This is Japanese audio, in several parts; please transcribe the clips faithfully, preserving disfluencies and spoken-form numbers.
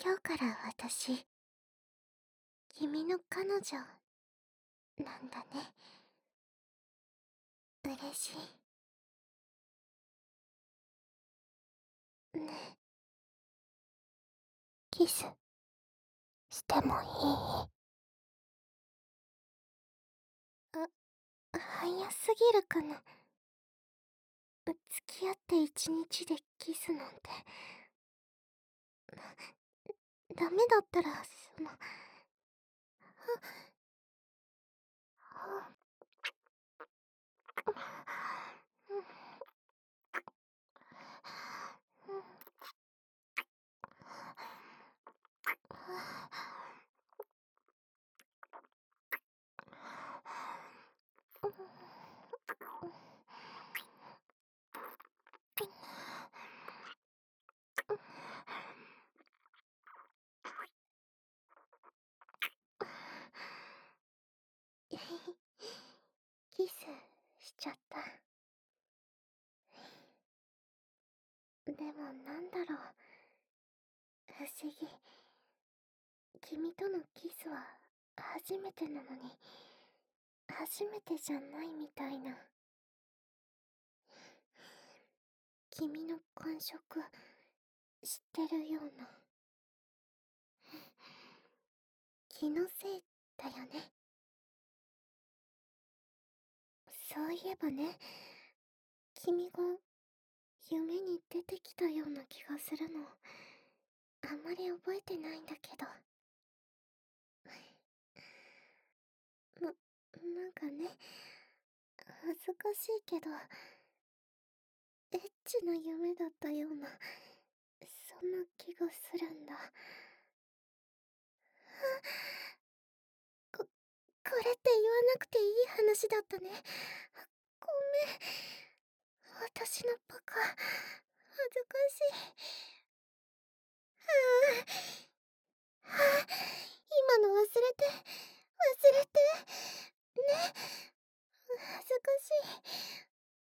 今日から私、君の彼女、なんだね。嬉しい。ね。キス、してもいい？あ、早すぎるかな。付き合って一日でキスなんて。ダメだったら、その、は、は、うん、うん、キスしちゃった。でもなんだろう、不思議。君とのキスは初めてなのに、初めてじゃないみたいな。君の感触、知ってるような。気のせいだよね。そういえばね、君が夢に出てきたような気がするの。あんまり覚えてないんだけど。な、なんかね、恥ずかしいけど、エッチな夢だったような、そんな気がするんだ。こ、これって言わなくていい話だったね。ごめん。私のバカ、恥ずかしい。はあ、はあ、今の忘れて、忘れて。ね、恥ずかしい。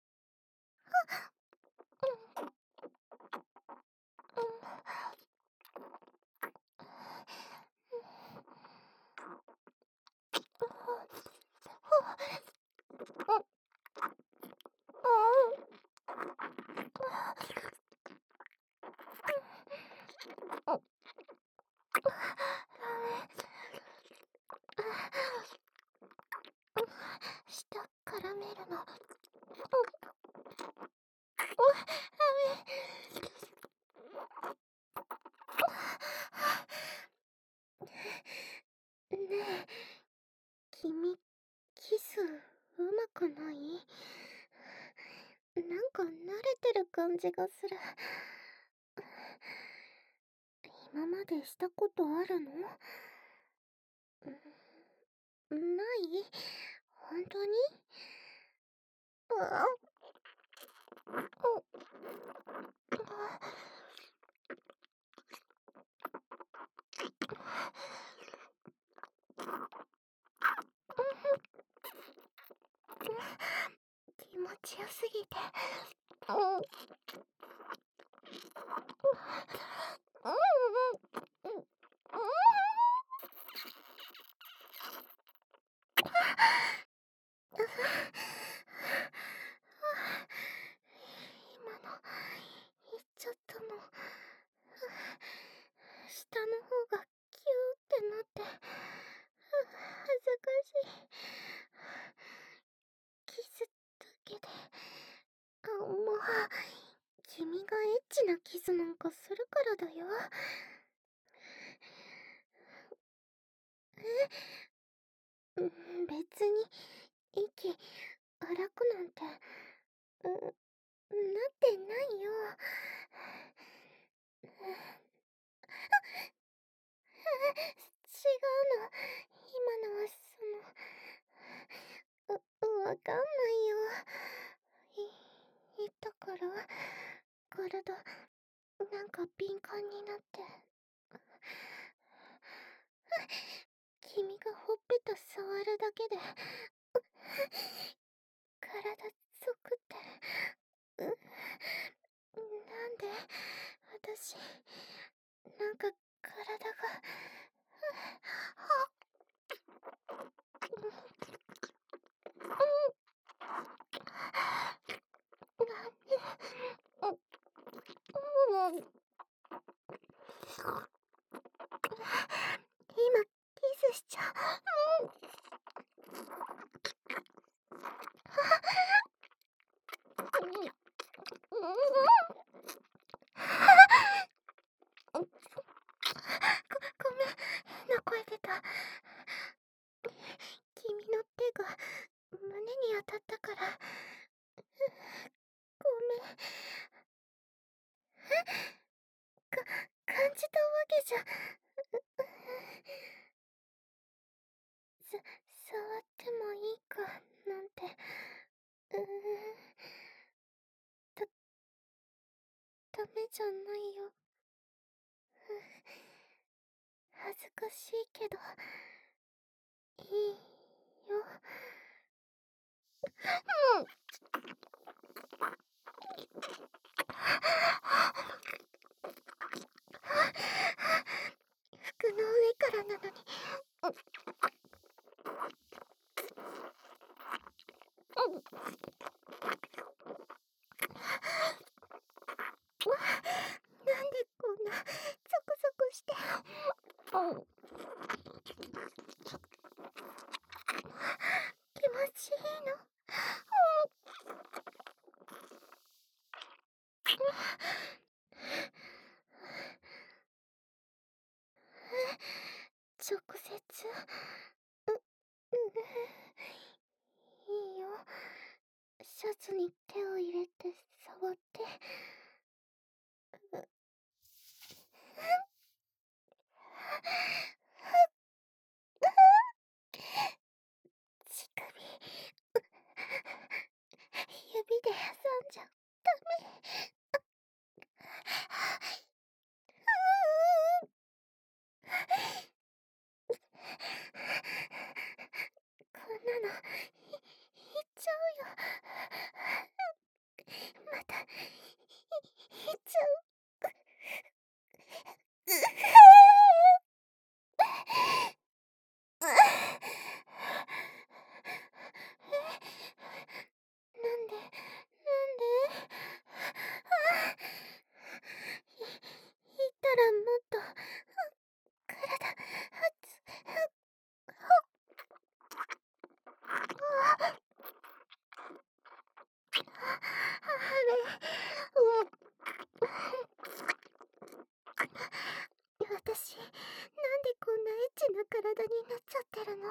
うん、うん、舌絡めるの。ねえ、君、キス、うまくない？なんか慣れてる感じがする。今までしたことあるの？ない？本当に？う気持ちよすぎて。うん。うん。うん。うん。今の、言っちゃったの。下の方がキューってなって、恥ずかしい。キスだけで、あ、もう、君がエッチなキスなんかするからだよ。え、うん、別に、息、荒くなんて、うん、なってないよ。違うの。今のはその、う、わかんないよ。い、言ったから、体、なんか敏感になって。君がほっぺた触るだけで、体ゾクってる。う、なんで私、なんか体今キスしちゃう。ご、ごめん、変な声出た。君の手が胸に当たったから。ごめん。か、感じたわけじゃ。さ、触ってもいいかなんて。うーん。だ、ダメじゃないよ。恥ずかしいけど、いいよ。うん。服の上からなのに。うん。うん。なんでこんなゾクゾクして。うん。気持ちいいの。直接。う、うん。いいよ。シャツに手を入れて触って。う、乳首。指で挟んじゃダメ。こんなのい、いっちゃうよ。またい、いっちゃう。なんで、なんで、あ、い、いったらもっと、体、はつ、あ、あれ、うん。私、なんでこんなエッチな体になっちゃってるの？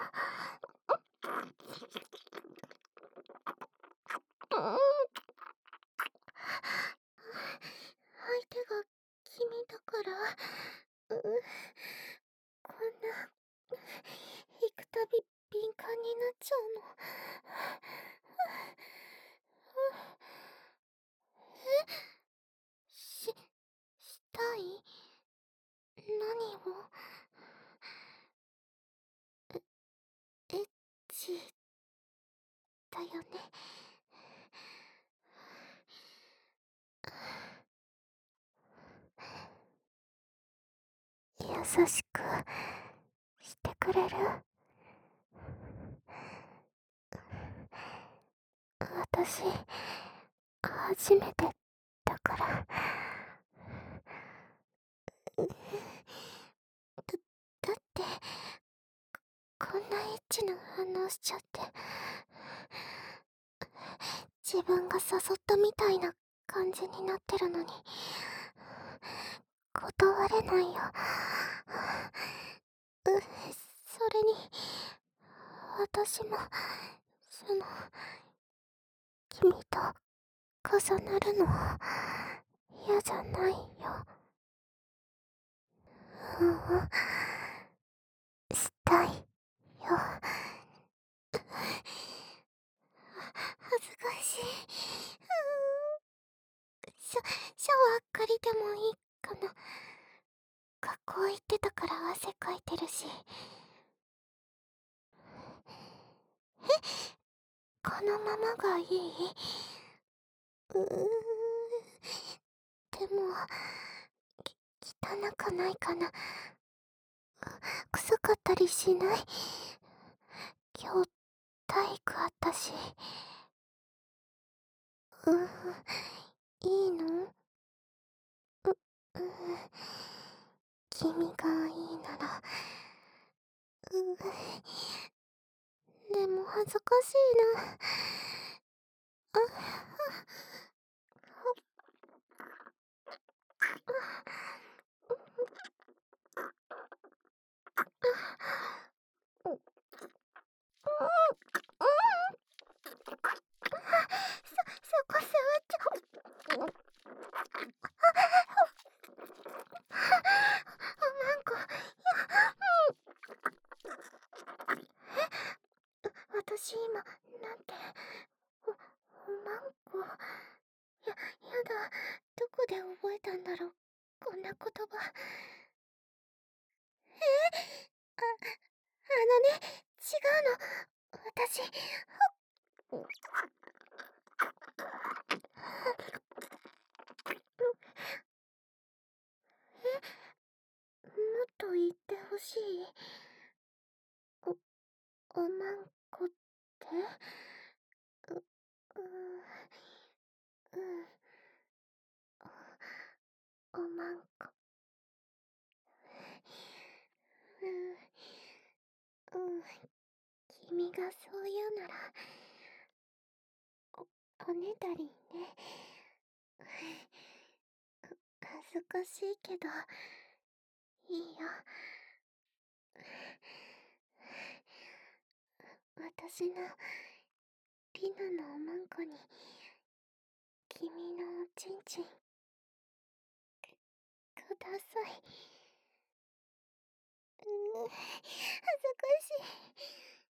うん。相手が君だから、う、こんな、行くたび敏感になっちゃうの。え、し、したい？何を？エッチだよね。優しくしてくれる？私、初めてだから。だ、だって、こんなエッチな反応しちゃって。自分が誘ったみたいな感じになってるのに、断れないよ。う、それに、私も、その、君と重なるの嫌じゃないよ。うん、したいよ。恥ずかしい。うーん。シャ、シャワー借りてもいいかな。学校行ってたから汗かいてるし。え、このままがいい？うーん。でも、き、汚くないかな。臭かったりしない？今日、体育あったし。うん、いいの？う、うん。 君がいいなら。うう。でも恥ずかしいな。あ、あ、う、う、そ、そこ触っちゃ。おまんこ、や、うん。私今、なんて、お、おまんこ。や、やだ。どこで覚えたんだろう、こんな言葉。えあ、あのね、違うの。私、ほっ。え、もっと言ってほしい。お、おまんこって？う、うー、うん。お、おまんこ。うん、うん。君がそう言うなら、お、おねだりんね。恥ずかしいけど、いいよ。私の、リナのおまんこに、君のおちんちん、く、ください。うう、恥ずかしい。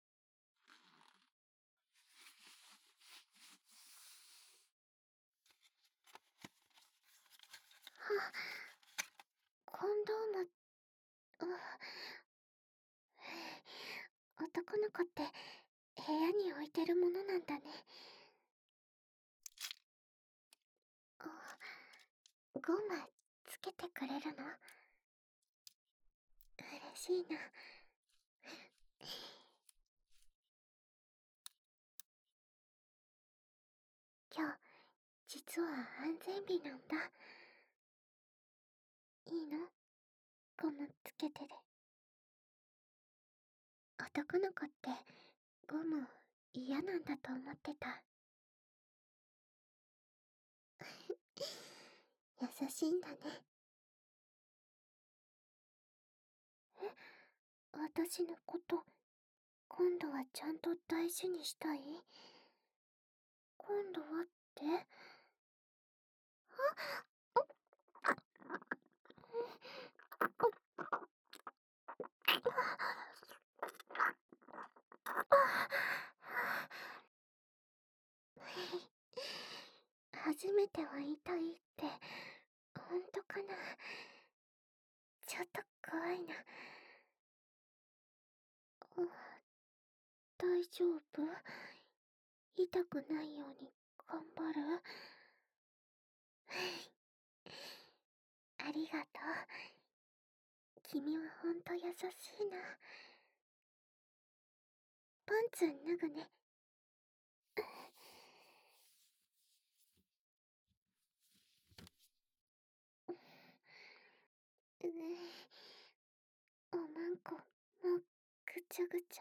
は、コンドーム、う、男の子って部屋に置いてるものなんだね。お、ゴムつけてくれるの？嬉しいな。今日、実は安全日なんだ。いいの？ゴムつけてで。男の子ってゴム嫌なんだと思ってた。優しいんだね。え、私のこと今度はちゃんと大事にしたい？今度はって？あ、初めては痛いって、ほんとかな？ちょっと怖いな。あ、大丈夫？痛くないように頑張る？ありがとう。君はほんと優しいな。パンツ脱ぐね。うぅ、おまんこ、もうぐちゃぐちゃ。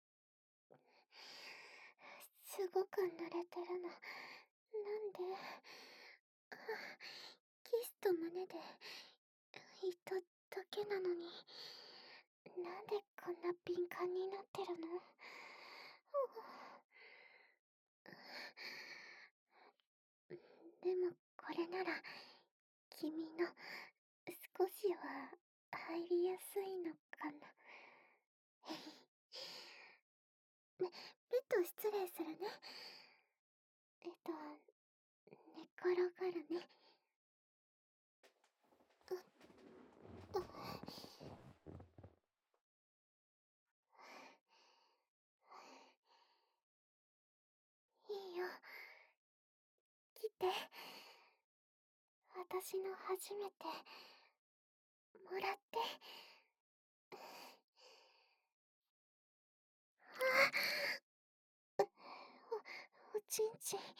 すごく濡れてるの。なんで？あ、キスと胸でいただけなのに、なんでこんな敏感になってるの？でもこれなら、君の少しは入りやすいのかな。べ、ベッド失礼するね。えっと、寝転がるね。うっと。いいよ。来て。私の初めて、もらって。あ、お、おちんちん。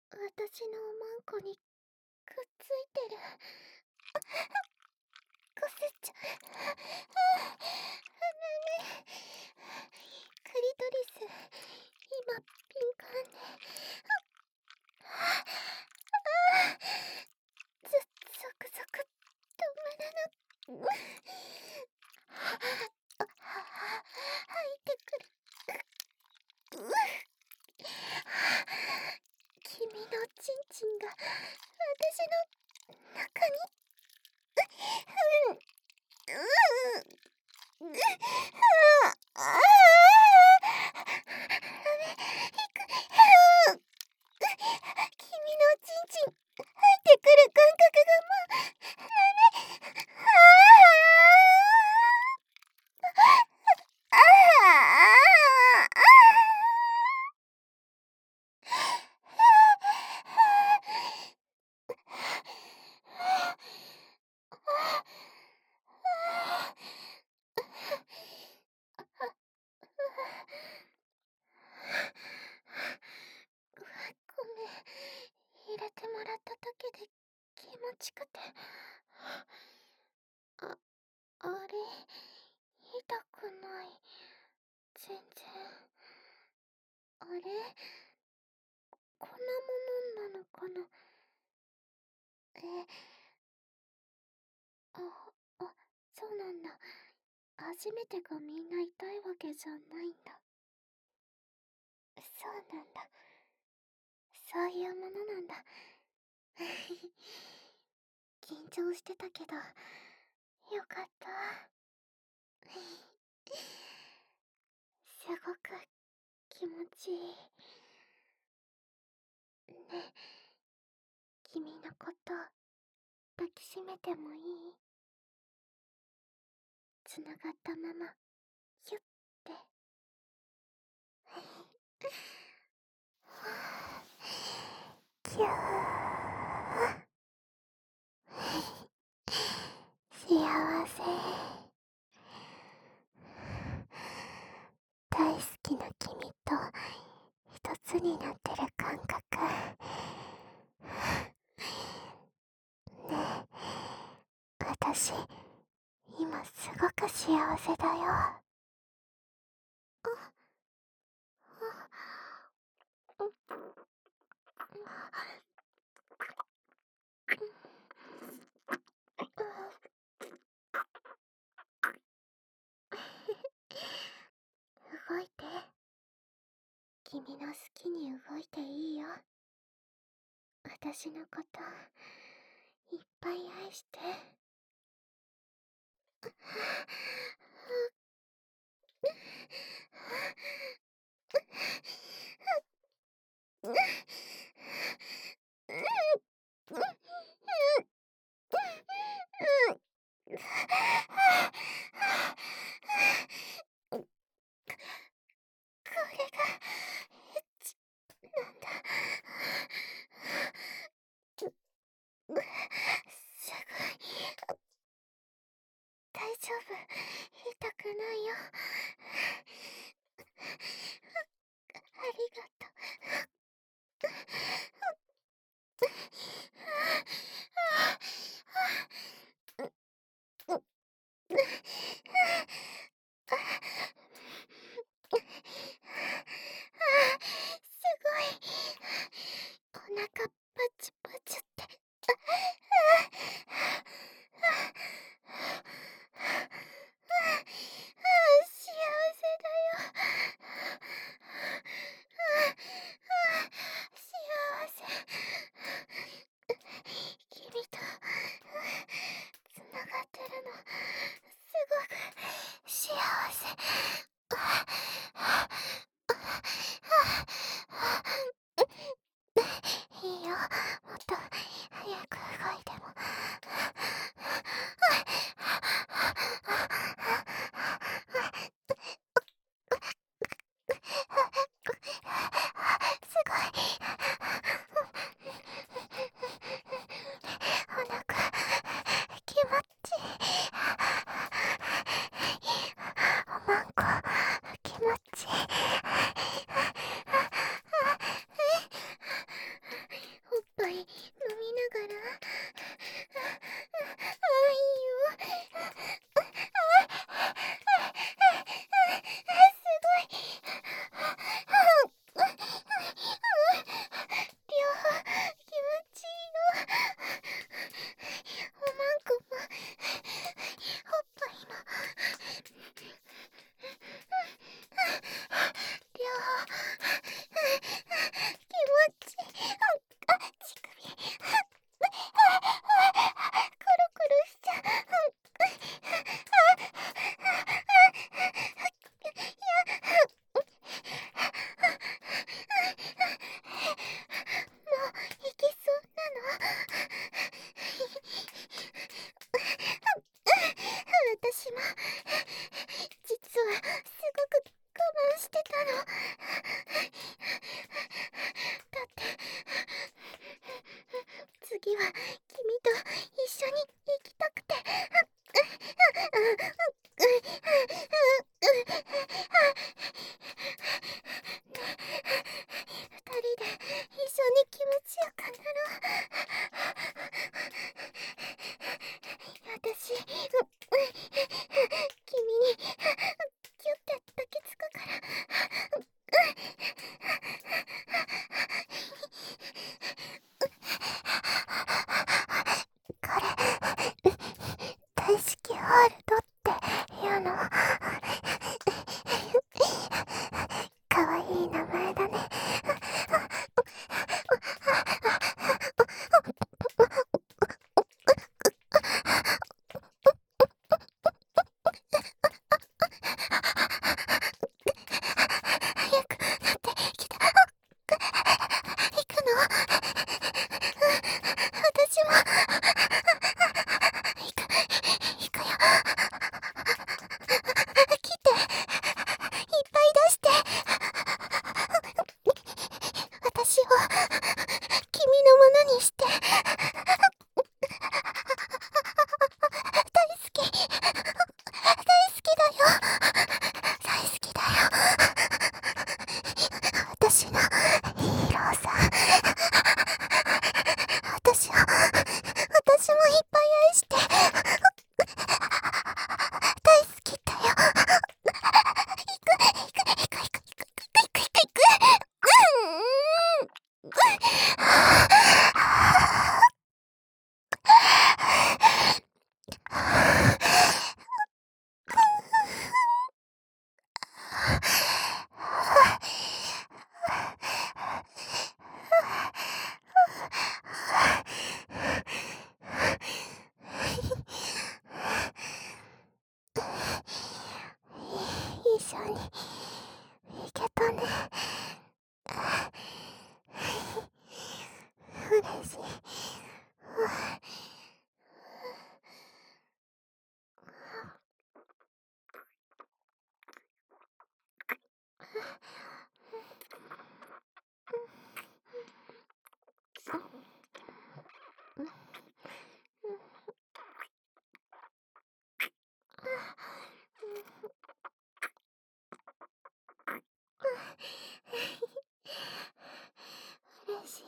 私のおまんこにくっついてる。くそ。 入ってくる。君のチンチンが私の中に。うんうん。ああ。君のチンチン入ってくる感覚がもうダメ。ああ。ああ。ごめん、入れてもらっただけで気持ちくて。あ、あれ、痛くない。全然。あれ、こんなものなのかな。え、あ、あ、そうなんだ。初めてがみんな痛いわけじゃないんだ。そうなんだ。そういうものなんだ。緊張してたけど、よかった。すごく気持ちいい。ね、君のこと抱きしめてもいい？つながったまま、ヒュッて。キュー。幸せ。大好きな君と一つになってる感覚。ねえ、私今すごく幸せだよ。あ、動いて。君の好きに動いていいよ。私のこといっぱい愛して。これがエッチなんだ。すごい。大丈夫、痛くないよ。ありがとう。すごい。お腹パチパチって。幸せだよ。 も実はすごく我慢してたの。だって次は君と一緒に行きたくて。二人で一緒に気持ちよくなろう。私君にキュッて抱きつくから。これ大好きホールドっていうの。かわいい名前だね。早くなってきた。行くの？私も行く、行くよ。来て、いっぱい出して。私を君のものにして。大好き、大好きだよ。大好きだよ。私のヒーローさ。私を、私もいっぱい愛して。大好きだよ。行く、行く、行く、行く、行く、行く、行く、行く。うーん。一緒に行けたね。嬉しい。嬉しい。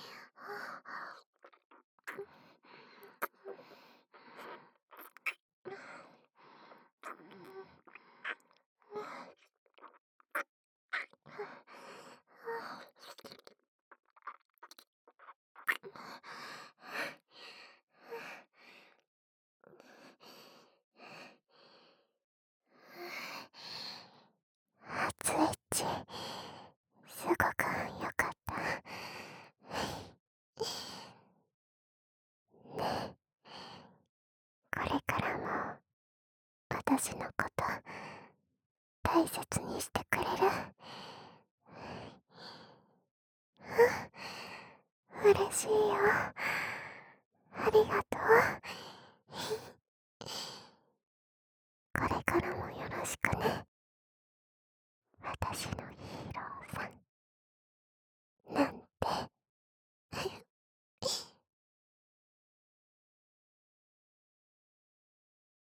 スイッチすごく良かった。ね、これからも私のこと大切にしてくれる？うん、嬉しいよ。ありがとう。これからもよろしくね。私のヒーローさん。なん